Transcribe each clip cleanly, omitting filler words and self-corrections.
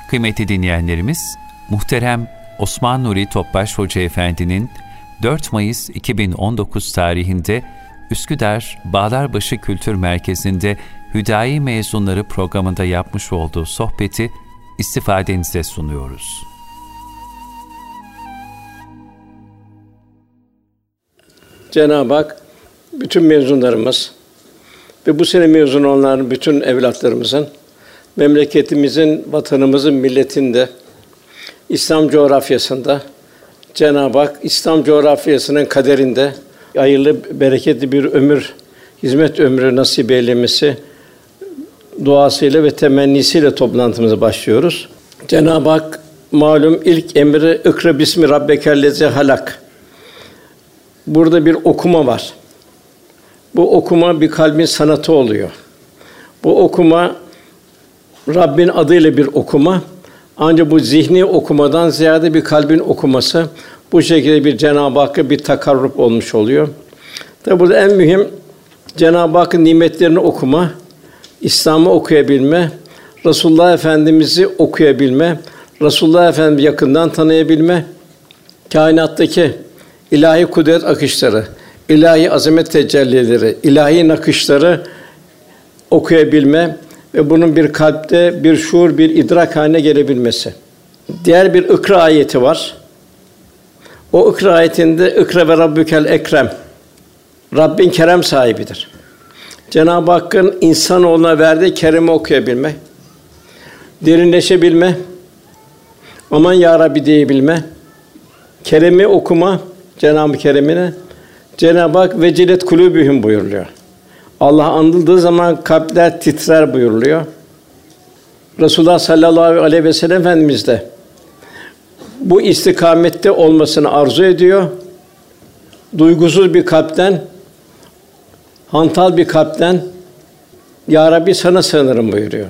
Kıymetli dinleyenlerimiz, muhterem Osman Nuri Topbaş Hoca Efendi'nin 4 Mayıs 2019 tarihinde Üsküdar Bağlarbaşı Kültür Merkezi'nde Hüdayi Mezunları programında yapmış olduğu sohbeti istifadenize sunuyoruz. Cenab-ı Hak bütün mezunlarımız ve bu sene mezun olanların bütün evlatlarımızın, memleketimizin, vatanımızın, milletinde, İslam coğrafyasında, Cenab-ı Hak İslam coğrafyasının kaderinde hayırlı, bereketli bir ömür, hizmet ömrü nasip eylemesi duasıyla ve temennisiyle toplantımıza başlıyoruz. Cenab-ı Hak malum ilk emri "İkra bismi rabbekellezî halak." Burada bir okuma var. Bu okuma bir kalbin sanatı oluyor. Bu okuma Rabbin adıyla bir okuma. Ancak bu zihni okumadan ziyade bir kalbin okuması, bu şekilde bir Cenab-ı Hakk'a bir takarrub olmuş oluyor. Tabi burada en mühim Cenab-ı Hakk'ın nimetlerini okuma, İslam'ı okuyabilme, Resulullah Efendimiz'i okuyabilme, Resulullah Efendimiz'i yakından tanıyabilme, kainattaki ilahi kudret akışları, ilahi azamet tecellileri, ilahi nakışları okuyabilme ve bunun bir kalpte bir şuur, bir idrak haline gelebilmesi. Diğer bir ikra ayeti var. O ikra ayetinde "İkra ve Rabbükel Ekrem." Rabbin kerem sahibidir. Cenab-ı Hakk'ın insanoğluna verdiği keremi okuyabilme, derinleşebilme, aman ya Rabbi diyebilme, keremi okuma, Cenab-ı Kerem'ine Cenab-ı Hak "Vecilet kulûbühüm" buyuruluyor. Allah anıldığı zaman kalpler titrer buyuruluyor. Resulullah sallallahu aleyhi ve sellem Efendimiz de bu istikamette olmasını arzu ediyor. Duygusuz bir kalpten, hantal bir kalpten "Ya Rabbi sana sığınırım" buyuruyor.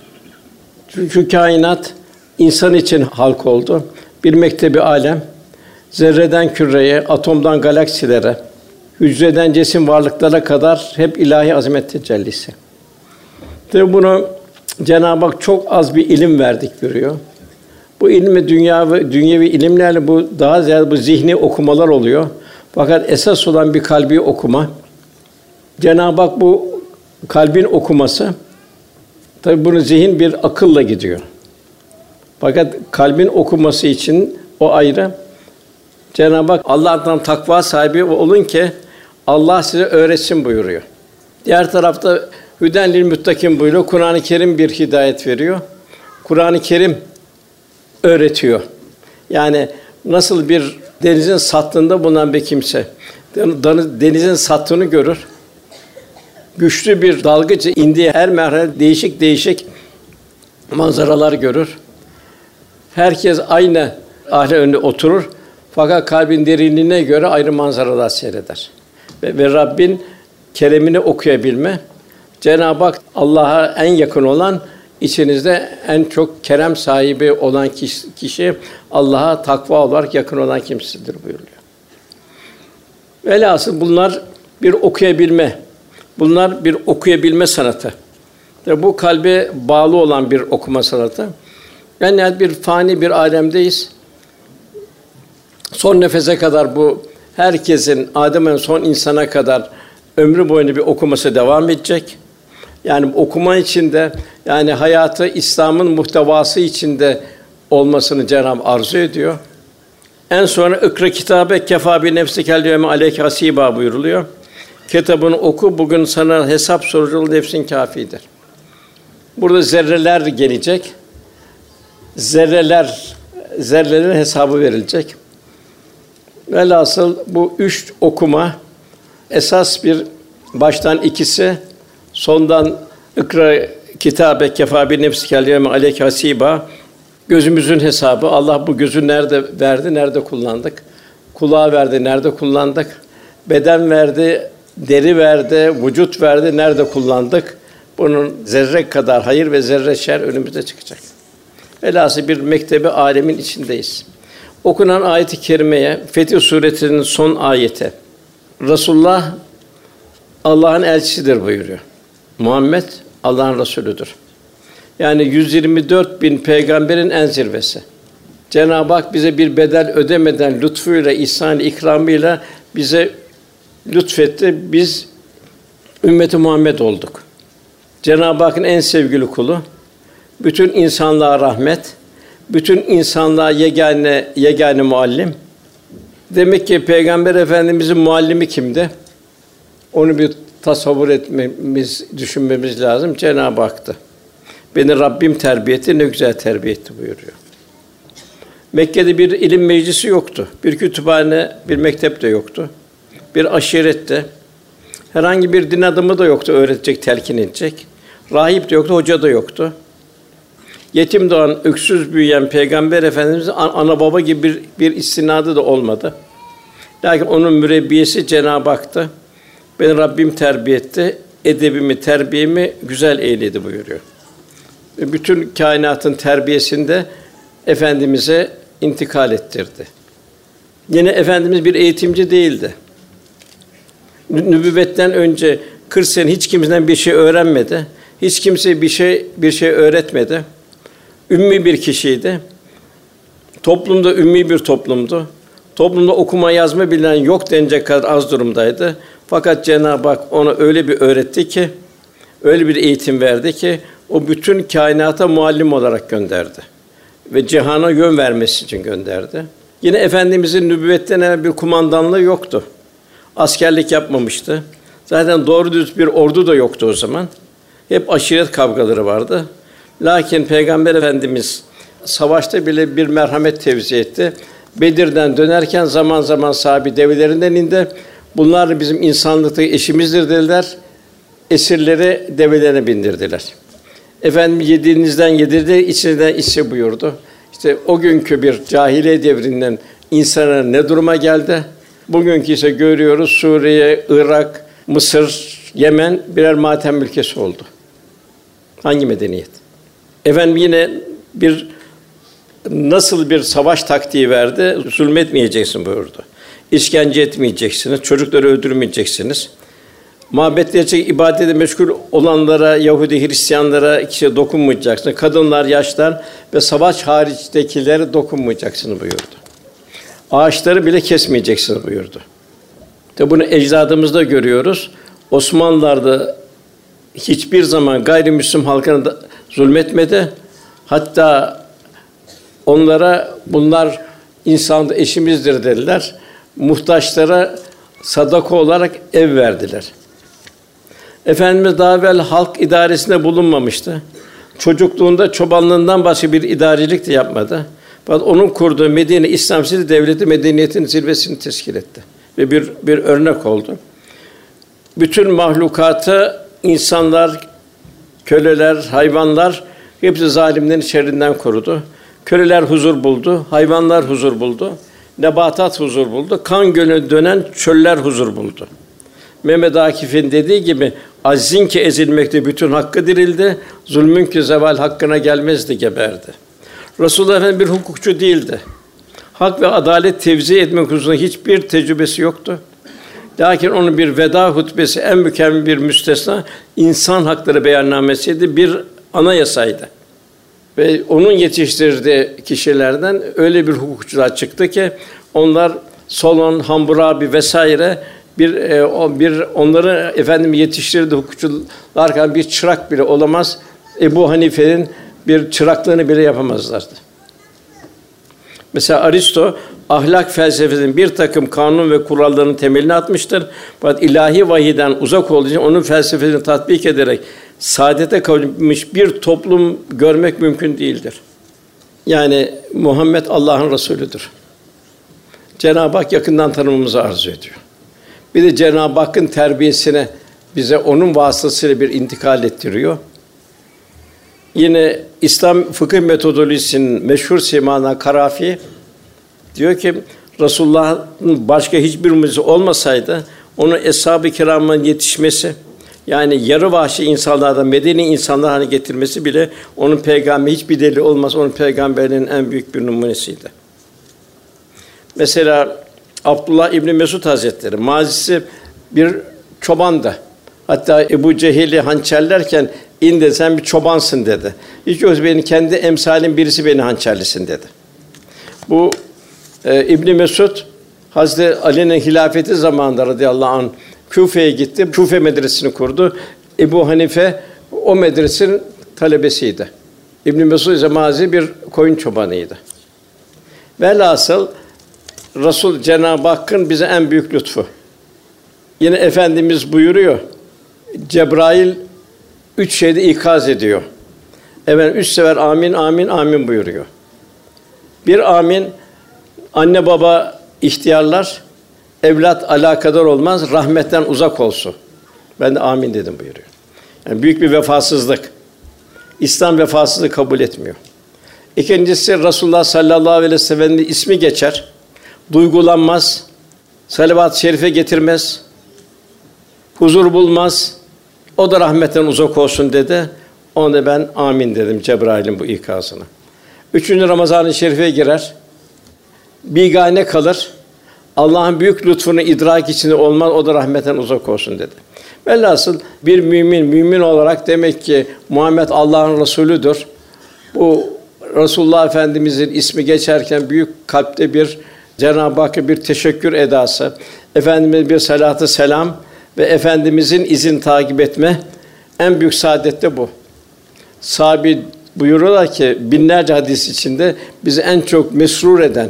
Çünkü kainat insan için halk oldu. Bir mektebi alem, zerreden küreye, atomdan galaksilere, hücreden cisim varlıklara kadar hep ilahi azamet tecellisi. Tabi bunu Cenab-ı Hak çok az bir ilim verdik buyuruyor. Bu ilmi dünyevi ilimlerle bu daha ziyade bu zihni okumalar oluyor. Fakat esas olan bir kalbi okuma. Cenab-ı Hak bu kalbin okuması, tabi bunu zihin bir akılla gidiyor. Fakat kalbin okuması için o ayrı. Cenab-ı Hak Allah'tan takva sahibi olun ki Allah size öğretsin buyuruyor. Diğer tarafta "Hüden lil muttakin" buyuruyor. Kur'an-ı Kerim bir hidayet veriyor. Kur'an-ı Kerim öğretiyor. Yani nasıl bir denizin sattığında bulunan bir kimse denizin sattığını görür. Güçlü bir dalgıç indiği her merhale değişik manzaralar görür. Herkes aynı ahle önünde oturur. Fakat kalbin derinliğine göre ayrı manzaralar seyreder. Ve Rabbin keremini okuyabilme, Cenab-ı Hak Allah'a en yakın olan, içinizde en çok kerem sahibi olan kişi Allah'a takva olarak yakın olan kimsedir buyuruyor. Velhasıl bunlar bir okuyabilme, bunlar bir okuyabilme sanatı. Ve bu kalbe bağlı olan bir okuma sanatı. Yani bir fani bir âlemdeyiz. Son nefese kadar bu herkesin, Adem'in son insana kadar ömrü boyunca bir okuması devam edecek. Yani okuma içinde, yani hayatı İslam'ın muhtevası içinde olmasını Cenab-ı Hak arzu ediyor. En sonra "İkra kitabe kefâ bi nefsikel yevme aleyke hasîbâ" buyuruluyor. Kitabını oku, bugün sana hesap sorucu nefsin kâfidir. Burada zerreler gelecek. Zerrelerin hesabı verilecek. Velhasıl bu 3 okuma esas bir baştan ikisi, sondan "İkra kitabe kefâ bi nefsikel yevme aleyke hasîbâ" gözümüzün hesabı. Allah bu gözü nerede verdi, nerede kullandık? Kulağı verdi, nerede kullandık? Beden verdi, deri verdi, vücut verdi, nerede kullandık? Bunun zerre kadar hayır ve zerre şer önümüze çıkacak. Velhasıl bir mektebi âlemin içindeyiz. Okunan ayet-i kerimeye, Fetih Suresi'nin son ayeti, Resulullah Allah'ın elçisidir buyuruyor. Muhammed Allah'ın Resulüdür. Yani 124.000 peygamberin en zirvesi. Cenab-ı Hak bize bir bedel ödemeden lütfuyla, ihsan, ikramıyla bize lütfetti. Biz ümmeti Muhammed olduk. Cenab-ı Hakk'ın en sevgili kulu. Bütün insanlığa rahmet, bütün insanlığa yegâne muallim. Demek ki Peygamber Efendimizin muallimi kimdi? Onu bir tasavvur etmemiz, düşünmemiz lazım. Cenab-ı Hak'tı. Beni Rabbim terbiye etti, ne güzel terbiye etti buyuruyor. Mekke'de bir ilim meclisi yoktu. Bir kütüphane, bir mektep de yoktu. Bir aşirette. Herhangi bir din adamı da yoktu öğretecek, telkin edecek. Rahip de yoktu, hoca da yoktu. Yetim doğan, öksüz büyüyen Peygamber Efendimiz'in ana baba gibi bir istinadı da olmadı. Lakin onun mürebbiyesi Cenab-ı Hak'tı. Beni Rabbim terbiye etti, edebimi, terbiyemi güzel eyledi buyuruyor. Ve bütün kainatın terbiyesinde Efendimiz'e intikal ettirdi. Yine Efendimiz bir eğitimci değildi. Nübüvvetten önce 40 sene hiç kimseden bir şey öğrenmedi. Hiç kimseye bir şey öğretmedi. Ümmi bir kişiydi. Toplumda ümmi bir toplumdu. Toplumda okuma yazma bilen yok denecek kadar az durumdaydı. Fakat Cenab-ı Hak ona öyle bir öğretti ki, öyle bir eğitim verdi ki o bütün kainata muallim olarak gönderdi ve cihana yön vermesi için gönderdi. Yine Efendimizin nübüvvetten evvel bir kumandanlığı yoktu. Askerlik yapmamıştı. Zaten doğru düz bir ordu da yoktu o zaman. Hep aşiret kavgaları vardı. Lakin Peygamber Efendimiz savaşta bile bir merhamet tevzi etti. Bedir'den dönerken zaman zaman sahabe develerinden indi. Bunlar bizim insanlıktaki eşimizdir dediler. Esirleri develerine bindirdiler. Efendimiz yediğinizden yedirdi, içinizden içse buyurdu. İşte o günkü bir cahiliye devrinden insana ne duruma geldi? Bugünkü ise görüyoruz Suriye, Irak, Mısır, Yemen birer matem ülkesi oldu. Hangi medeniyet? Efendim yine nasıl bir savaş taktiği verdi? Zulmetmeyeceksin buyurdu. İşkence etmeyeceksiniz, çocukları öldürmeyeceksiniz. Mabetlerce ibadete meşgul olanlara, Yahudi, Hristiyanlara kişiye dokunmayacaksınız. Kadınlar, yaşlılar ve savaş hariçtekilere dokunmayacaksınız buyurdu. Ağaçları bile kesmeyeceksiniz buyurdu. Tabi bunu ecdadımızda görüyoruz. Osmanlılar'da hiçbir zaman gayrimüslim halkına da zulmetmedi. Hatta onlara bunlar insan eşimizdir dediler. Muhtaçlara sadaka olarak ev verdiler. Efendimiz daha evvel halk idaresinde bulunmamıştı. Çocukluğunda çobanlığından başka bir idarecilik de yapmadı. Fakat onun kurduğu Medine İslam devleti medeniyetin zirvesini teşkil etti ve bir örnek oldu. Bütün mahlukatı insanlar, köleler, hayvanlar hepsi zalimlerin şerrinden korudu. Köleler huzur buldu, hayvanlar huzur buldu, nebatat huzur buldu, kan gölüne dönen çöller huzur buldu. Mehmed Akif'in dediği gibi aczin ki ezilmekte bütün hakkı dirildi, zulmün ki zeval hakkına gelmezdi geberdi. Resulullah Efendimiz bir hukukçu değildi. Hak ve adalet tevzi etmek hususunda hiçbir tecrübesi yoktu. Lakin onun bir veda hutbesi en mükemmel bir müstesna insan hakları beyannamesiydi, bir anayasaydı. Ve onun yetiştirdiği kişilerden öyle bir hukukçular çıktı ki onlar Solon, Hammurabi vesaire onları efendim yetiştirdiği hukukçular bir çırak bile olamaz. Ebu Hanife'nin bir çıraklığını bile yapamazlardı. Mesela Aristo ahlak felsefesinin bir takım kanun ve kurallarının temelini atmıştır. Fakat ilahi vahiyden uzak olduğu için onun felsefesini tatbik ederek saadete kavuşmuş bir toplum görmek mümkün değildir. Yani Muhammed Allah'ın Resulüdür. Cenab-ı Hak yakından tanımamızı arzu ediyor. Bir de Cenab-ı Hakk'ın terbiyesine bize onun vasıtasıyla bir intikal ettiriyor. Yine İslam fıkıh metodolojisinin meşhur simana Karafi diyor ki Resulullah'ın başka hiçbir mucize olmasaydı onun eshab-ı kiramın yetişmesi yani yarı vahşi insanlardan medeni insanlar haline getirmesi bile onun peygamberi hiçbir delil olmaz. Onun peygamberinin en büyük bir numunesiydi. Mesela Abdullah İbni Mesud Hazretleri mazisi bir çobandı. Hatta Ebu Cehil'i hançerlerken in de sen bir çobansın dedi. Hiç yoksa benim kendi emsalim birisi beni hançerlesin dedi. Bu İbn Mesud Hazreti Ali'nin hilafeti zamanında radıyallahu anh Küfe'ye gitti. Küfe medresesini kurdu. Ebu Hanife o medresenin talebesiydi. İbn Mesud ise mazi bir koyun çobanıydı. Velhasıl Resul Cenab-ı Hakk'ın bize en büyük lütfu. Yine Efendimiz buyuruyor. Cebrail 3 şeyde ikaz ediyor. Evet 3 sefer amin amin amin buyuruyor. Bir amin anne baba ihtiyarlar, evlat alakadar olmaz, rahmetten uzak olsun. Ben de amin dedim buyuruyor. Yani büyük bir vefasızlık. İslam vefasızlığı kabul etmiyor. İkincisi Resulullah sallallahu aleyhi ve sellem'in ismi geçer. Duygulanmaz. Salavat-ı şerife getirmez. Huzur bulmaz. O da rahmetten uzak olsun dedi. Ona ben amin dedim Cebrail'in bu ikazına. Üçüncü Ramazan-ı Şerif'e girer. Bigane kalır. Allah'ın büyük lütfunu idrak içinde olmaz. O da rahmetten uzak olsun dedi. Velhasıl bir mümin olarak demek ki Muhammed Allah'ın Resulüdür. Bu Resulullah Efendimizin ismi geçerken büyük kalpte bir Cenab-ı Hakk'a bir teşekkür edası, Efendimize bir salatü selam ve Efendimizin izin takip etme en büyük saadet de bu. Sahabe buyuruyorlar ki binlerce hadis içinde bizi en çok mesrur eden,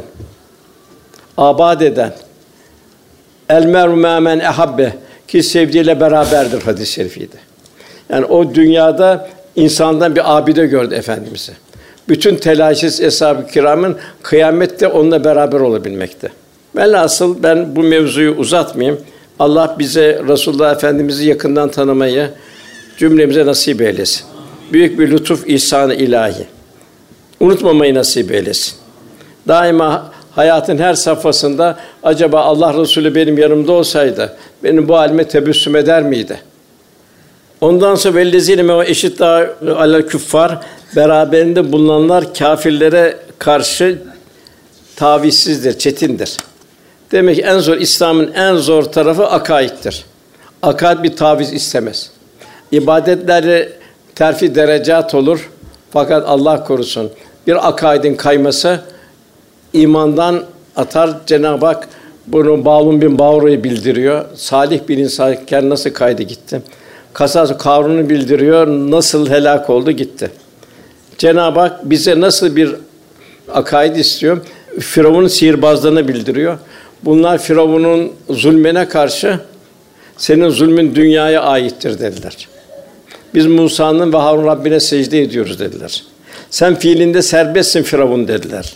abad eden el meru men ehabbe ki sevdiğiyle beraberdir hadis-i şerifiydi. Yani o dünyada insandan bir abide gördü Efendimiz'i. Bütün telaşesiz eshab-ı kiramın kıyamette onunla beraber olabilmekte. Velhasıl ben bu mevzuyu uzatmayayım. Allah bize Resulullah Efendimiz'i yakından tanımayı cümlemize nasip eylesin. Büyük bir lütuf ihsan-ı ilahi. Unutmamayı nasip eylesin. Daima hayatın her safhasında acaba Allah Resulü benim yanımda olsaydı benim bu halime tebessüm eder miydi? Ondan sonra vellezîne ve eşiddâ alel küffâr beraberinde bulunanlar kâfirlere karşı tavizsizdir, çetindir. Demek ki en zor İslam'ın en zor tarafı akaiddir. Akaid bir taviz istemez. İbadetleri terfi derecat olur. Fakat Allah korusun bir akaidin kayması imandan atar. Cenab-ı Hak bunu Bağlun bin Bağru'yu bildiriyor. Salih bir insanken nasıl kaydı gitti. Kasas Karun'u bildiriyor. Nasıl helak oldu gitti. Cenab-ı Hak bize nasıl bir akaid istiyor? Firavun'un sihirbazlarını bildiriyor. Bunlar Firavun'un zulmüne karşı senin zulmün dünyaya aittir dediler. Biz Musa'nın ve Harun Rabbine secde ediyoruz dediler. Sen fiilinde serbestsin Firavun dediler.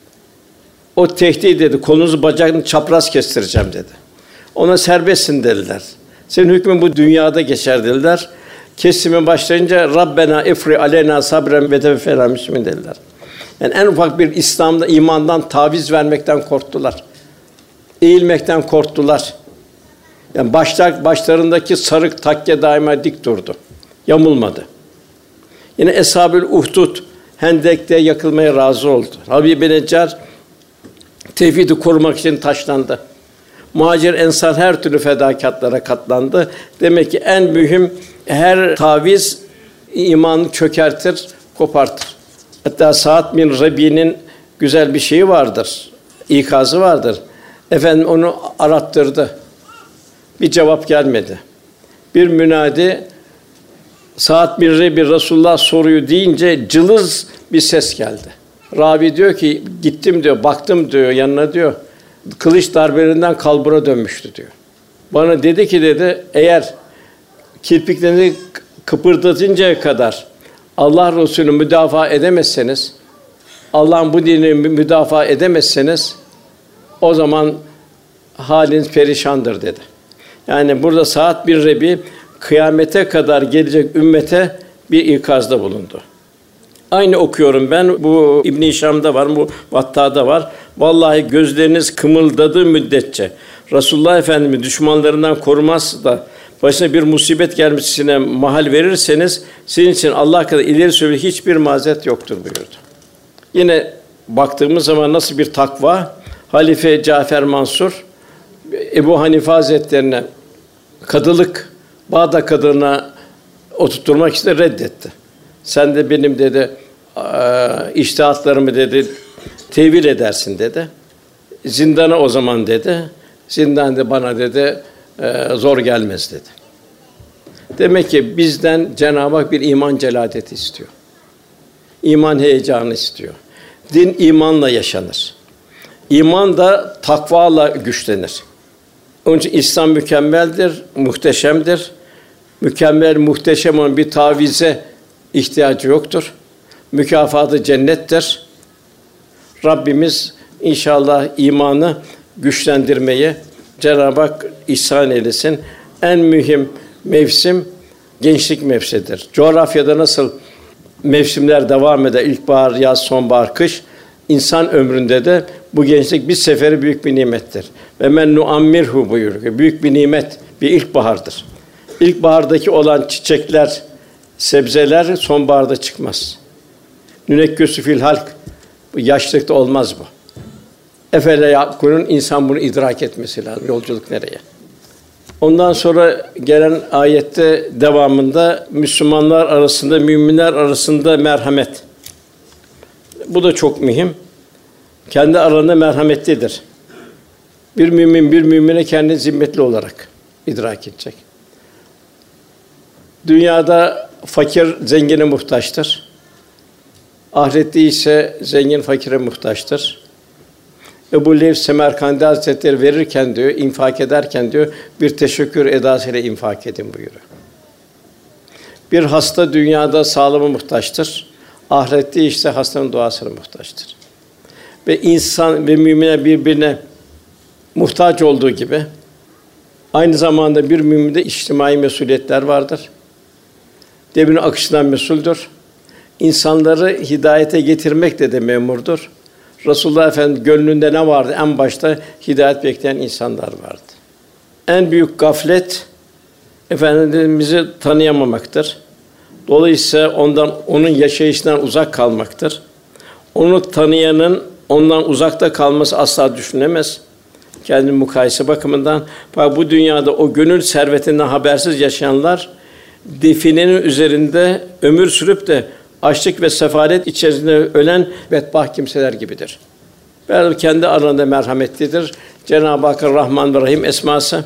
O tehdit dedi. Kolunuzu bacağını çapraz kestireceğim dedi. Ona serbestsin dediler. Senin hükmün bu dünyada geçer dediler. Kesime başlayınca Rabbena ifri aleyna sabren ve teveffena müslimin dediler. Yani en ufak bir İslam'da imandan taviz vermekten korktular. Eğilmekten korktular. Yani başlarındaki sarık takke daima dik durdu. Yamulmadı. Yine Eshab-ül Uhdud Hendek'te yakılmaya razı oldu. Habib bin Neccar tevhidi korumak için taşlandı. Muhacir ensar her türlü fedakâtlara katlandı. Demek ki en mühim her taviz imanı çökertir, kopartır. Hatta Sa'd bin Rabi'nin güzel bir şeyi vardır, ikazı vardır. Efendim onu arattırdı. Bir cevap gelmedi. Bir münadi Sa'd bin Rabi Resulullah soruyu deyince cılız bir ses geldi. Ravi diyor ki gittim diyor, baktım diyor yanına diyor. Kılıç darbelerinden kalbura dönmüştü diyor. Bana dedi ki dedi eğer kirpiklerini kıpırdatıncaya kadar Allah Resulü'nü müdafaa edemezseniz, Allah'ın bu dinini müdafaa edemezseniz o zaman haliniz perişandır dedi. Yani burada Sa'd bin Rabi kıyamete kadar gelecek ümmete bir ikazda bulundu. Aynı okuyorum ben. Bu İbn Hişam'da var, bu Vatta'da var. Vallahi gözleriniz kımıldadığı müddetçe Resulullah Efendimiz düşmanlarından korumaz da başına bir musibet gelmesine mahal verirseniz sizin için Allah kadar ileri süreli hiçbir mazeret yoktur buyurdu. Yine baktığımız zaman nasıl bir takva Halife Cafer Mansur Ebu Hanife Hazretlerine kadılık Bağdat kadına oturtturmak istedi, reddetti. Sen de benim dedi içtihatlarımı dedi tevil edersin dedi. Zindana o zaman dedi. Zindan da bana dedi zor gelmez dedi. Demek ki bizden Cenab-ı Hak bir iman celadeti istiyor. İman heyecanı istiyor. Din imanla yaşanır. İman da takvayla güçlenir. Onun için İslam mükemmeldir, muhteşemdir. Mükemmel, muhteşem olan bir tavize ihtiyacı yoktur. Mükafatı cennettir. Rabbimiz inşallah imanı güçlendirmeyi Cenab-ı Hak ihsan eylesin. En mühim mevsim gençlik mevsimidir. Coğrafyada nasıl mevsimler devam eder? İlkbahar, yaz, sonbahar, kış. İnsan ömründe de bu gençlik bir seferi büyük bir nimettir. Ve men nuammirhu buyuruyor. Büyük bir nimet, bir ilkbahardır. İlkbahardaki olan çiçekler, sebzeler sonbaharda çıkmaz. Nünekküsü fil halk, bu yaşlılıkta olmaz bu. Efele yakulun, insan bunu idrak etmesi lazım. Yolculuk nereye? Ondan sonra gelen ayette devamında Müslümanlar arasında, müminler arasında merhamet. Bu da çok mühim. Kendi aralarında merhametlidir. Bir mümin bir mümine kendini zimmetli olarak idrak edecek. Dünyada fakir zengine muhtaçtır. Ahirette ise zengin fakire muhtaçtır. Ebu Leyth Semerkandi Hazretleri verirken diyor, infak ederken diyor, bir teşekkür edasıyla infak edin buyuruyor. Bir hasta dünyada sağlığına muhtaçtır. Ahirette işte hastanın duasına muhtaçtır. Ve insan ve müminler birbirine muhtaç olduğu gibi aynı zamanda bir müminde içtimai mesuliyetler vardır. Devrin akışından mesuldür. İnsanları hidayete getirmekle de memurdur. Resulullah Efendimiz gönlünde ne vardı? En başta hidayet bekleyen insanlar vardı. En büyük gaflet Efendimiz'i tanıyamamaktır. Dolayısıyla onun yaşayışından uzak kalmaktır. Onu tanıyanın ondan uzakta kalması asla düşünülemez. Kendi mukayese bakımından. Fakat bu dünyada o gönül servetinden habersiz yaşayanlar definenin üzerinde ömür sürüp de açlık ve sefalet içerisinde ölen bedbaht kimseler gibidir. Ve kendi aralarında merhametlidir. Cenab-ı Hakk'ın Rahman ve Rahim esması,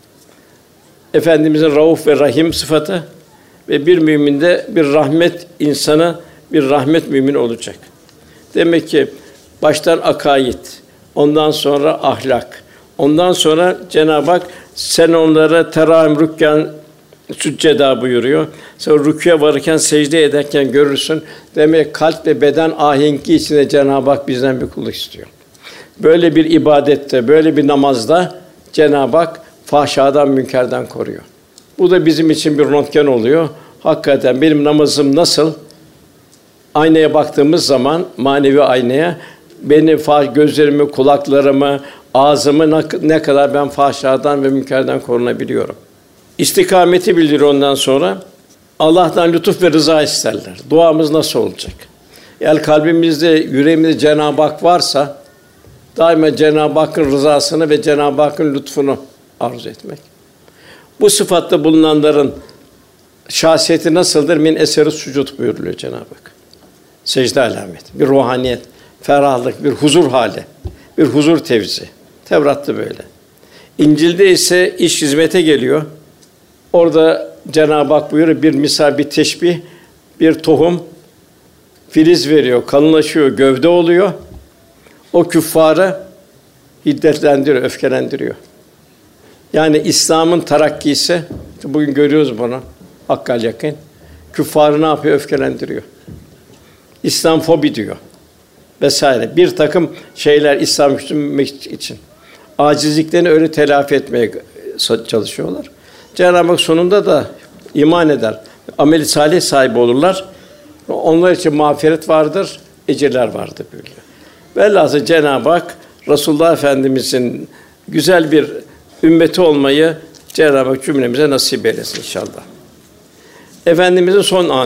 Efendimizin Rauf ve Rahim sıfatı ve bir müminde bir rahmet insanı, bir rahmet mümini olacak. Demek ki baştan akaid, ondan sonra ahlak, ondan sonra Cenab-ı Hak sen onlara terahüm rükkan sücceda buyuruyor. Sonra rükûya varırken, secde ederken görürsün. Demek kalp ve beden ahenkli içinde Cenab-ı Hak bizden bir kulluk istiyor. Böyle bir ibadette, böyle bir namazda Cenab-ı Hak fahşadan, münkerden koruyor. Bu da bizim için bir röntgen oluyor. Hakikaten benim namazım nasıl? Aynaya baktığımız zaman, manevi aynaya, gözlerimi, kulaklarımı, ağzımı ne kadar ben fahşadan ve münkerden korunabiliyorum. İstikameti bildiriyor ondan sonra. Allah'tan lütuf ve rıza isterler. Duamız nasıl olacak? Eğer kalbimizde, yüreğimizde Cenab-ı Hak varsa, daima Cenab-ı Hakk'ın rızasını ve Cenab-ı Hakk'ın lütfunu arzu etmek. Bu sıfatta bulunanların şahsiyeti nasıldır? Min eseri sucud buyuruluyor Cenab-ı Hak. Secde alameti, bir ruhaniyet, ferahlık, bir huzur hali, bir huzur tevzi. Tevrat'ta böyle. İncil'de ise iş hizmete geliyor. Orada Cenab-ı Hak buyuruyor, bir misal, bir teşbih, bir tohum filiz veriyor, kalınlaşıyor, gövde oluyor. O küffarı hiddetlendiriyor, öfkelendiriyor. Yani İslam'ın terakkisi, bugün görüyoruz bunu, hakkal yakın. Küffarı ne yapıyor? Öfkelendiriyor. İslamfobi diyor vesaire. Bir takım şeyler İslam küçültmek için acizliklerini öyle telafi etmeye çalışıyorlar. Cenab-ı Hak sonunda da iman eder, amel-i salih sahibi olurlar. Onlar için mağfiret vardır, ecirler vardır böyle. Velhâsıl Cenab-ı Hak Resulullah Efendimizin güzel bir ümmeti olmayı Cenab-ı Hak cümlemize nasip eylesin inşallah. Efendimizin son anı.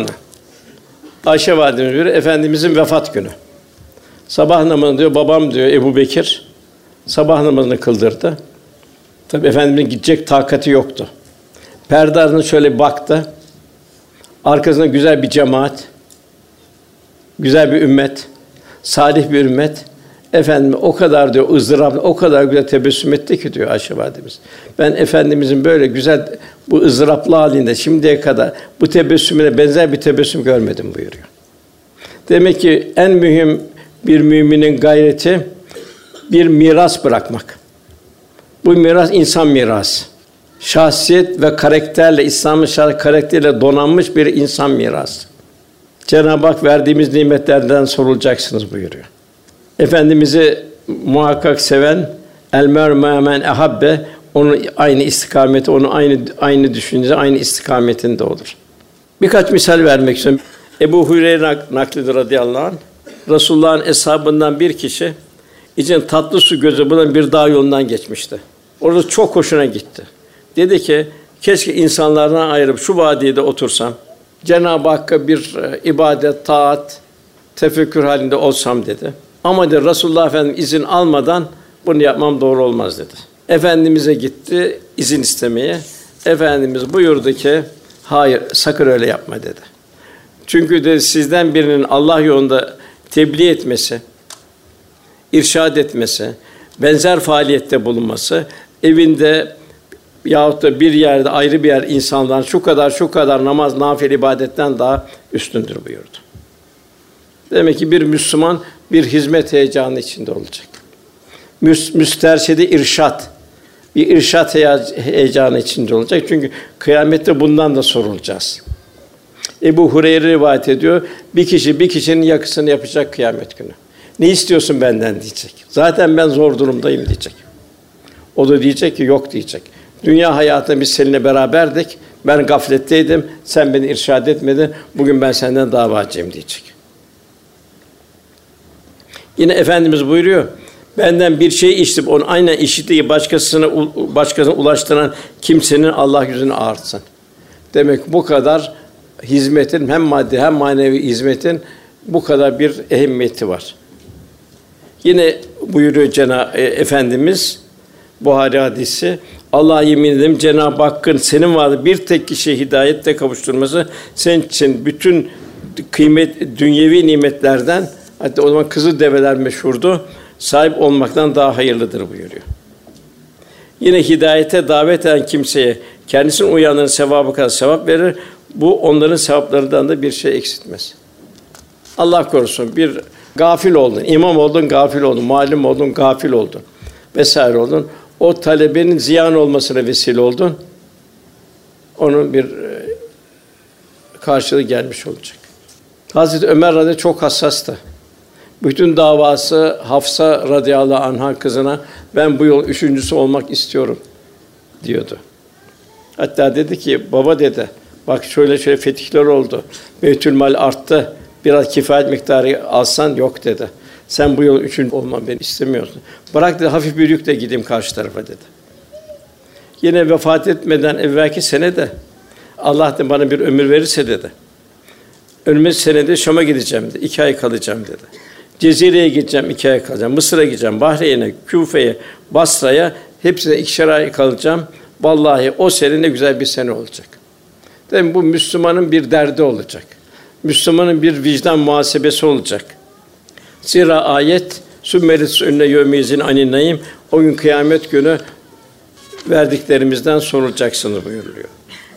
Ayşe validemiz diyor, Efendimizin vefat günü. Sabah namazını diyor, babam diyor Ebubekir sabah namazını kıldırdı. Tabii Efendimizin gidecek takati yoktu. Perde ardına şöyle bir baktı. Arkasında güzel bir cemaat, güzel bir ümmet, salih bir ümmet. Efendim o kadar diyor ızdırap, o kadar güzel tebessüm etti ki diyor Ayşe validemiz. Ben Efendimizin böyle güzel bu ızdıraplı halinde şimdiye kadar bu tebessümüne benzer bir tebessüm görmedim buyuruyor. Demek ki en mühim bir müminin gayreti bir miras bırakmak. Bu miras insan mirası. Şahsiyet ve karakterle, İslam'ın karakteriyle donanmış bir insan mirası. Cenab-ı Hak verdiğimiz nimetlerden sorulacaksınız buyuruyor. Efendimizi muhakkak seven el mer'u men ehabbe, onun aynı istikameti, onun aynı düşünce, aynı istikametinde olur. Birkaç misal vermek istiyorum. Ebu Hureyre naklediyor radıyallahu anh. Resulullah'ın eshabından bir kişi için tatlı su gözü bulan bir dağ yolundan geçmişti. Orada çok hoşuna gitti. Dedi ki, keşke insanlardan ayrılıp şu vadide otursam, Cenab-ı Hakk'a bir ibadet, taat, tefekkür halinde olsam dedi. Ama dedi, Resulullah Efendimiz izin almadan bunu yapmam doğru olmaz dedi. Efendimiz'e gitti izin istemeye. Efendimiz buyurdu ki, hayır sakın öyle yapma dedi. Çünkü dedi, sizden birinin Allah yolunda tebliğ etmesi, irşad etmesi, benzer faaliyette bulunması, evinde yahut da bir yerde ayrı bir yer insanların şu kadar namaz, nafile ibadetten daha üstündür buyurdu. Demek ki bir Müslüman bir hizmet heyecanı içinde olacak. Müsterşidi irşad, bir irşad heyecanı içinde olacak. Çünkü kıyamette bundan da sorulacağız. Ebu Hureyre rivayet ediyor. Bir kişinin yakısını yapacak kıyamet günü. Ne istiyorsun benden diyecek. Zaten ben zor durumdayım diyecek. O da diyecek ki yok diyecek. Dünya hayatında biz seninle beraberdik. Ben gafletteydim. Sen beni irşad etmedin. Bugün ben senden davacıyım diyecek. Yine Efendimiz buyuruyor. Benden bir şey işitip onu aynen işittiği başkasına ulaştıran kimsenin Allah yüzünü ağartsın. Demek bu kadar hizmetin hem maddi hem manevi hizmetin bu kadar bir ehemmiyeti var. Yine buyuruyor Efendimiz Buhari hadisi. Allah'a yemin ederim Cenab-ı Hakk'ın senin vaadi bir tek kişiye hidayette kavuşturması senin için bütün kıymet dünyevi nimetlerden, hatta o zaman kızıl develer meşhurdu, sahip olmaktan daha hayırlıdır buyuruyor. Yine hidayete davet eden kimseye kendisinin uyanların sevabı kadar sevap verir. Bu onların sevaplarından da bir şey eksiltmez. Allah korusun bir gafil oldun, imam oldun, gafil oldun, muallim oldun, gafil oldun vesaire oldun. O talebenin ziyan olmasına vesile oldun. Onun bir karşılığı gelmiş olacak. Hazreti Ömer radıyallahu anh çok hassastı. Bütün davası Hafsa radıyallahu anh'a kızına ben bu yol üçüncüsü olmak istiyorum diyordu. Hatta dedi ki baba dedi bak şöyle fetihler oldu. Beytülmal arttı. Biraz kifayet miktarı alsan yok dedi. Sen bu yol üçüncü olmanı ben istemiyorsun. Bırak dedi hafif bir yükle gideyim karşı tarafa dedi. Yine vefat etmeden evvelki sene de Allah da bana bir ömür verirse dedi. Önümüzdeki senede Şam'a gideceğim dedi. 2 ay kalacağım dedi. Cezire'ye gideceğim, 2 ay kalacağım. Mısır'a gideceğim, Bahreyn'e, Küfe'ye, Basra'ya hepsine 2'şer ay kalacağım. Vallahi o sene ne güzel bir sene olacak. Demek bu Müslümanın bir derdi olacak. Müslümanın bir vicdan muhasebesi olacak. Zira ayet sümmelis önüne yevmeyizin aninayim o gün kıyamet günü verdiklerimizden sorulacaksınız buyuruluyor.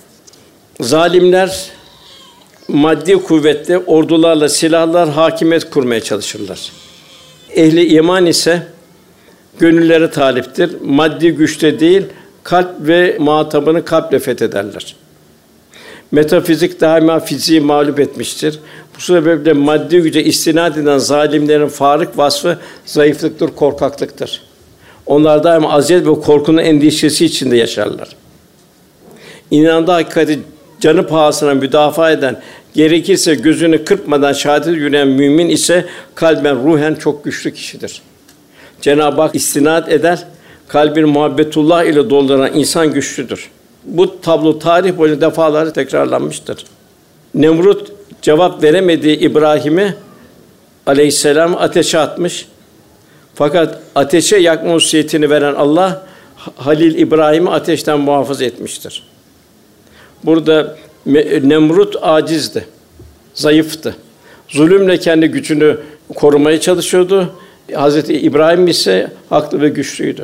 Zalimler maddi kuvvetle ordularla, silahlar hakimiyet kurmaya çalışırlar. Ehli iman ise gönüllere taliptir. Maddi güçte değil, kalp ve muhatabını kalple fethederler. Metafizik daima fiziği mağlup etmiştir. Bu sebeple maddi güce istinad eden zalimlerin farık vasfı zayıflıktır, korkaklıktır. Onlar daima aziyet ve korkunun endişesi içinde yaşarlar. İnandığı hakikati canı pahasına müdafaa eden, gerekirse gözünü kırpmadan şehadete yürüyen mümin ise kalben, ruhen çok güçlü kişidir. Cenab-ı Hak istinad eder, kalbini muhabbetullah ile dolduran insan güçlüdür. Bu tablo tarih boyunca defalarca tekrarlanmıştır. Nemrut cevap veremediği İbrahim'i aleyhisselam ateşe atmış. Fakat ateşe yakma hususiyetini veren Allah Halil İbrahim'i ateşten muhafaza etmiştir. Burada Nemrut acizdi, zayıftı. Zulümle kendi gücünü korumaya çalışıyordu. Hazreti İbrahim ise haklı ve güçlüydü.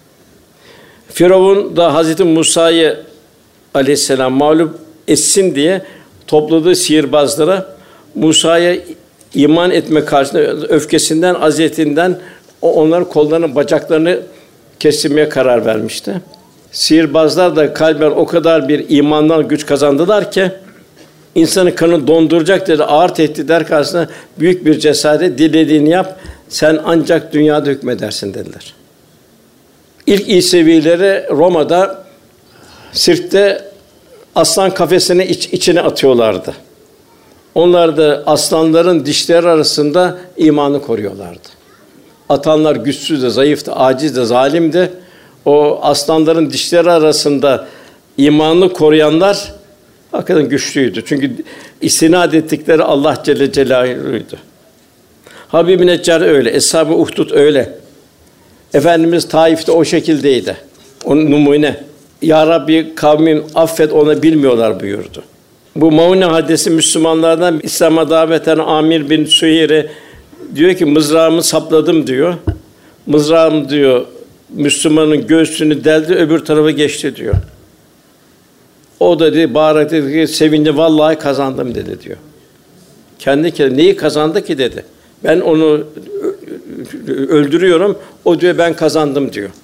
Firavun da Hazreti Musa'yı aleyhisselam mağlup etsin diye topladığı sihirbazlara Musa'ya iman etme karşısında öfkesinden, aziyetinden onların kollarını, bacaklarını kestirmeye karar vermişti. Sihirbazlar da kalben o kadar bir imandan güç kazandılar ki insanın kanını donduracak dedi ağır tehditler karşısında büyük bir cesaret, dilediğini yap, sen ancak dünyada hükmedersin dediler. İlk İsevileri Roma'da Sirt'te aslan kafesine içine atıyorlardı. Onlar da aslanların dişleri arasında imanı koruyorlardı. Atanlar güçsüzdü, zayıftı, acizdi, zalimdi. O aslanların dişleri arasında imanını koruyanlar hakikaten güçlüydü. Çünkü istinad ettikleri Allah Celle Celaluhu'ydu. Habib-i Neccar öyle, Eshab-ı Uhdud öyle. Efendimiz Taif'te o şekildeydi. Onun numune. Ya Rabbi kavmin affet onu bilmiyorlar buyurdu. Bu Maune hadisi Müslümanlardan İslam'a davet eden Amir bin Süheyre diyor ki mızrağımı sapladım diyor. Mızrağım diyor Müslümanın göğsünü deldi öbür tarafa geçti diyor. O da dedi bağırarak dedi ki sevindi vallahi kazandım dedi diyor. Kendi kendine neyi kazandı ki dedi. Ben onu öldürüyorum. O diyor ben kazandım diyor.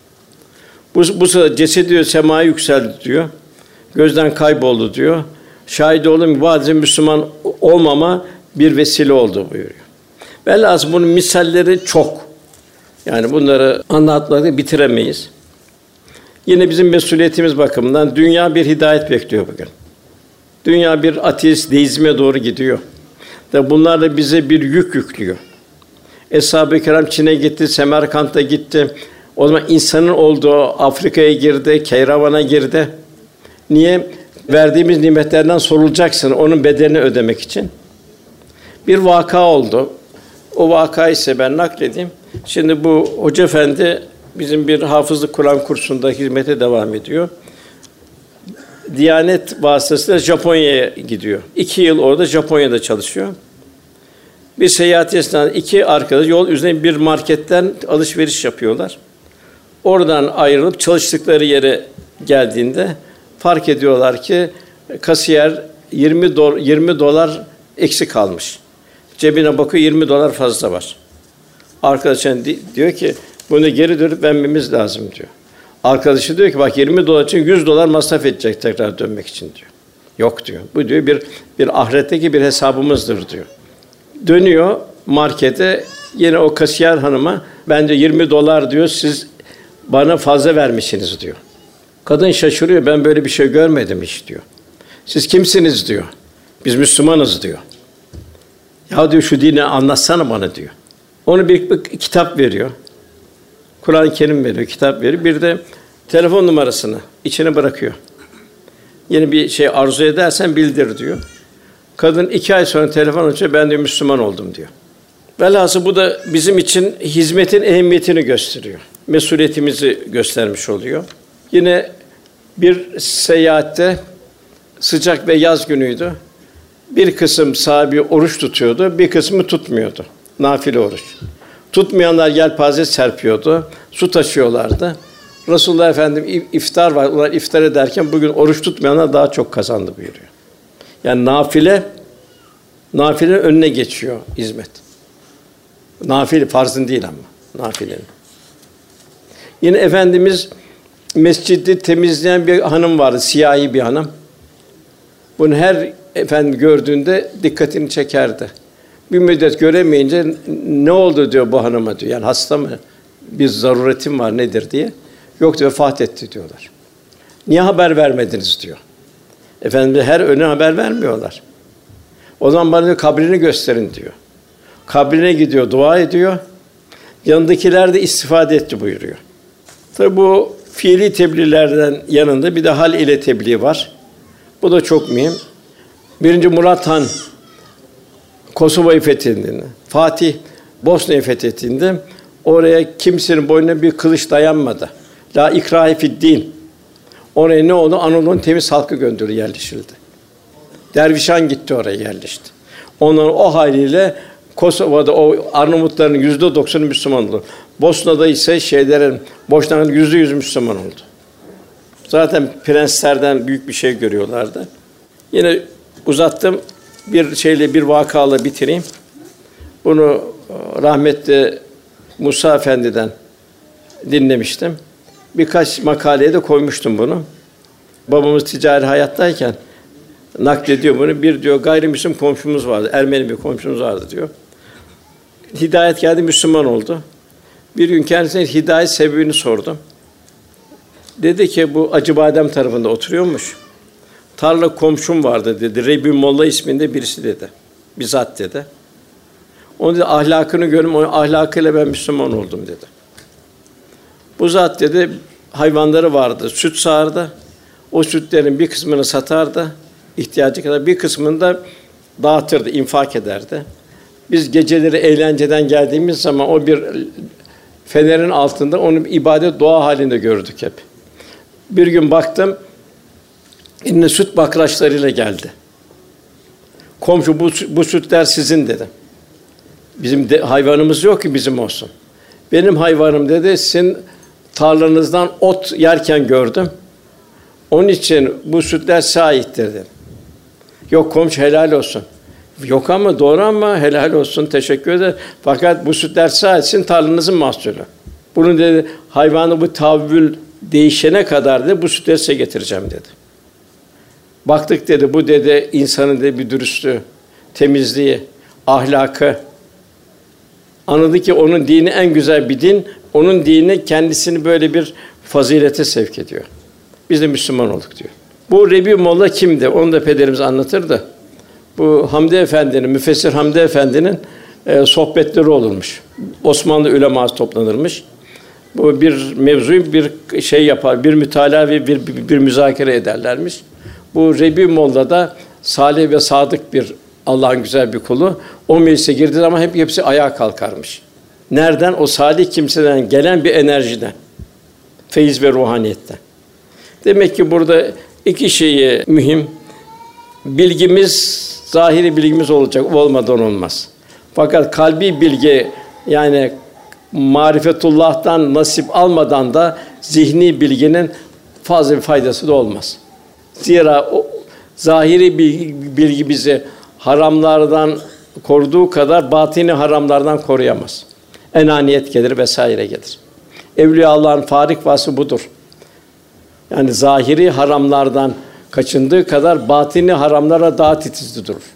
Bu sırada cesedi diyor semaya yükseldi diyor. Gözden kayboldu diyor. Şahit oldum ki bazı Müslüman olmama bir vesile oldu buyuruyor. Velhâsıl bunun misalleri çok. Yani bunları anlatmakla bitiremeyiz. Yine bizim mesuliyetimiz bakımından dünya bir hidayet bekliyor bugün. Dünya bir ateist, deizme doğru gidiyor. Ve bunlar da bize bir yük yüklüyor. Eshab-ı Kiram Çin'e gitti, Semerkant'a gitti. O zaman insanın olduğu Afrika'ya girdi, Keyravan'a girdi. Niye? Verdiğimiz nimetlerden sorulacaksın, onun bedelini ödemek için. Bir vaka oldu. O vakayı ise ben nakledeyim. Şimdi bu hoca efendi bizim bir hafızlık Kur'an kursunda hizmete devam ediyor. Diyanet vasıtasıyla Japonya'ya gidiyor. 2 yıl orada Japonya'da çalışıyor. Bir seyahat esnasında 2 arkadaş yol üzerinde bir marketten alışveriş yapıyorlar. Oradan ayrılıp çalıştıkları yere geldiğinde fark ediyorlar ki kasiyer 20 dolar eksik kalmış. Cebine bakıyor 20 dolar fazla var. Arkadaşına diyor ki bunu geri dönüp vermemiz lazım diyor. Arkadaşı diyor ki bak 20 dolar için 100 dolar masraf edecek tekrar dönmek için diyor. Yok diyor. Bu diyor bir ahiretteki bir hesabımızdır diyor. Dönüyor markete yine o kasiyer hanıma ben de 20 dolar diyor siz bana fazla vermişsiniz diyor. Kadın şaşırıyor. Ben böyle bir şey görmedim hiç diyor. Siz kimsiniz diyor. Biz Müslümanız diyor. Ya diyor şu dini anlatsana bana diyor. Onu bir kitap veriyor. Kur'an-ı Kerim veriyor, kitap veriyor. Bir de telefon numarasını içine bırakıyor. Yeni bir şey arzu edersen bildir diyor. Kadın 2 ay sonra telefon açıyor. Ben de Müslüman oldum diyor. Velhâsıl bu da bizim için hizmetin ehemmiyetini gösteriyor. Mesuliyetimizi göstermiş oluyor. Yine bir seyahatte sıcak ve yaz günüydü. Bir kısım sahabi oruç tutuyordu, bir kısmı tutmuyordu. Nafile oruç. Tutmayanlar yelpaze serpiyordu, su taşıyorlardı. Resulullah Efendimiz iftar var, onlar iftar ederken bugün oruç tutmayanlar daha çok kazandı buyuruyor. Yani nafilenin önüne geçiyor hizmet. Nafile, farzın değil ama nafilenin. Yine Efendimiz mescidi temizleyen bir hanım vardı, siyahi bir hanım. Bunu her efendim gördüğünde dikkatini çekerdi. Bir müddet göremeyince ne oldu diyor bu hanıma diyor. Yani hasta mı? Bir zaruretim var nedir diye. Yok diyor vefat etti diyorlar. Niye haber vermediniz diyor. Efendim her öne haber vermiyorlar. O zaman bana diyor kabrini gösterin diyor. Kabrine gidiyor, dua ediyor. Yanındakiler de istifade etti buyuruyor. Tabi bu fiili tebliğlerden yanında bir de hal ile tebliğ var. Bu da çok mühim. 1. Murat Han Kosova'yı fethettiğinde, Fatih Bosna'yı fethettiğinde oraya kimsenin boynuna bir kılıç dayanmadı. La ikrahe fi'd-din. Oraya ne oldu? Anadolu'nun temiz halkı gönderildi, yerleşildi. Dervişan gitti oraya, yerleşti. Onların o haliyle Kosova'da o Arnavutların %90'ı Müslüman oldu. Bosna'da ise Boşnakların %100 Müslüman oldu. Zaten prenslerden büyük bir şey görüyorlardı. Yine uzattım. Bir vakayla bitireyim. Bunu rahmetli Musa Efendi'den dinlemiştim. Birkaç makaleye de koymuştum bunu. Babamız ticari hayattayken naklediyor bunu. Bir diyor gayrimüslim komşumuz vardı. Ermeni bir komşumuz vardı diyor. Hidayet geldi, Müslüman oldu. Bir gün kendisine hidayet sebebini sordum. Dedi ki bu Acıbadem tarafında oturuyormuş. Tarla komşum vardı dedi. Rebi Molla isminde birisi dedi. Bir zat dedi. Onun dedi ahlakını gördüm. Onun ahlakıyla ben Müslüman oldum dedi. Bu zat dedi hayvanları vardı. Süt sağardı. O sütlerin bir kısmını satardı. İhtiyacı kadar bir kısmını da dağıtırdı, infak ederdi. Biz geceleri eğlenceden geldiğimiz zaman o bir fenerin altında onu ibadet dua halinde gördük hep. Bir gün baktım, eline süt bakraçlarıyla geldi. Komşu bu sütler sizin dedi. Bizim hayvanımız yok ki bizim olsun. Benim hayvanım dedi, sizin tarlanızdan ot yerken gördüm. Onun için bu sütler size aittir dedi. Yok komşu helal olsun. Yok ama doğru ama helal olsun teşekkür ederim. Fakat bu sütler size ait, sizin tarlanızın mahsulü. Bunu dedi hayvanı bu tahvül değişene kadar dedi bu sütleri size getireceğim dedi. Baktık dedi bu dedi insanın dedi bir dürüstlüğü, temizliği, ahlakı. Anladı ki onun dini en güzel bir din. Onun dini kendisini böyle bir fazilete sevk ediyor. Biz de Müslüman olduk diyor. Bu Rebi Molla kimdi? Onu da pederimiz anlatırdı. Bu Hamdi Efendi'nin, müfessir Hamdi Efendi'nin sohbetleri olurmuş. Osmanlı uleması toplanırmış. Bu bir mevzuyu bir şey yapar, bir mütalaa ve bir müzakere ederlermiş. Bu Rebi Molla da salih ve sadık bir Allah'ın güzel bir kulu. O meclise girdiği zaman hepsi ayağa kalkarmış. Nereden? O salih kimseden gelen bir enerjiden. Feyiz ve ruhaniyetten. Demek ki burada iki şeyi mühim. Bilgimiz, zahiri bilgimiz olacak, olmadan olmaz. Fakat kalbi bilgi, yani marifetullah'tan nasip almadan da zihni bilginin fazla bir faydası da olmaz. Zira o zahiri bilgi bizi haramlardan koruduğu kadar batini haramlardan koruyamaz. Enaniyet gelir vesaire gelir. Evliya Allah'ın farik vasfı budur. Yani zahiri haramlardan kaçındığı kadar batini haramlara daha titizli durur.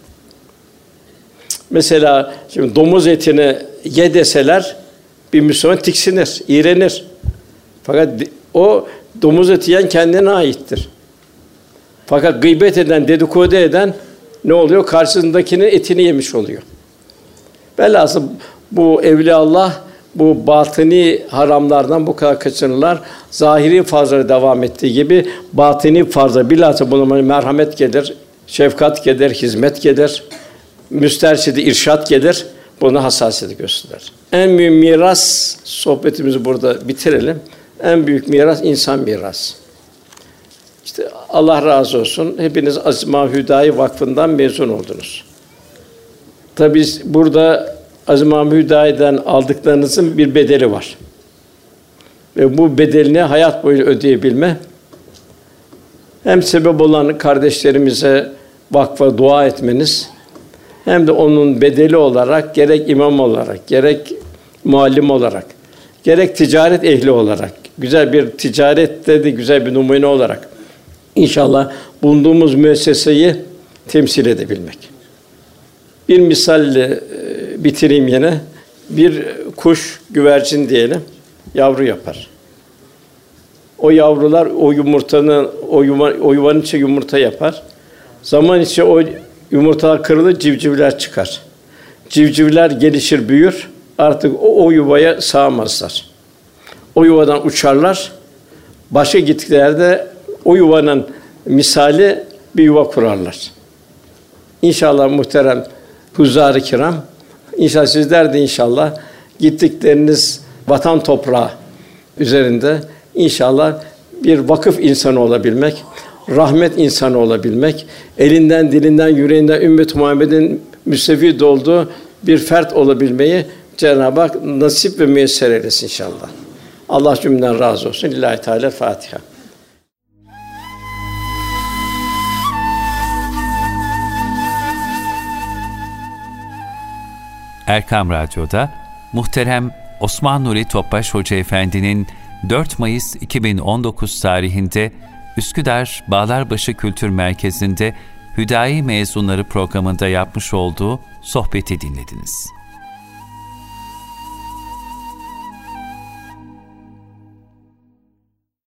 Mesela şimdi domuz etini ye deseler bir Müslüman tiksinir, iğrenir. Fakat o domuz eti yiyen kendine aittir. Fakat gıybet eden, dedikodu eden ne oluyor? Karşısındakinin etini yemiş oluyor. Velhasıl bu evliyaullah bu batini haramlardan bu kadar kaçınırlar. Zahiri farzlara devam ettiği gibi batini farza bilhassa buna merhamet gelir, şefkat gelir, hizmet gelir, müsterşidi irşad gelir. Buna hassasiyet gösterir. En büyük miras, sohbetimizi burada bitirelim. En büyük miras insan mirası. İşte Allah razı olsun. Hepiniz Aziz Mahmud Hüdayi Vakfı'ndan mezun oldunuz. Tabii burada Aziz Mahmud Hüdayi'den aldıklarınızın bir bedeli var. Ve bu bedelini hayat boyu ödeyebilme, hem sebep olan kardeşlerimize vakfa dua etmeniz, hem de onun bedeli olarak gerek imam olarak, gerek muallim olarak, gerek ticaret ehli olarak, güzel bir ticarette de güzel bir numune olarak inşallah bulunduğumuz müesseseyi temsil edebilmek. Bir misalle bitireyim yine. Bir kuş, güvercin diyelim, yavru yapar. O yavrular o yuvanın içi yumurta yapar. Zaman içi o yumurtalar kırılır, civcivler çıkar. Civcivler gelişir, büyür. Artık o yuvaya sığamazlar. O yuvadan uçarlar. Başka gittiklerde o yuvanın misali bir yuva kurarlar. İnşallah muhterem huzzar-ı kiram, İnşallah sizler de inşallah gittikleriniz vatan toprağı üzerinde inşallah bir vakıf insanı olabilmek, rahmet insanı olabilmek, elinden, dilinden, yüreğinden ümmet-i Muhammed'in müstefid olduğu bir fert olabilmeyi Cenab-ı Hak nasip ve müyesser eylesin inşallah. Allah cümleden razı olsun. Lillahi Teala Fatiha. Erkam Radyo'da muhterem Osman Nuri Topbaş Hoca Efendi'nin 4 Mayıs 2019 tarihinde Üsküdar Bağlarbaşı Kültür Merkezi'nde Hüdayi Mezunları programında yapmış olduğu sohbeti dinlediniz.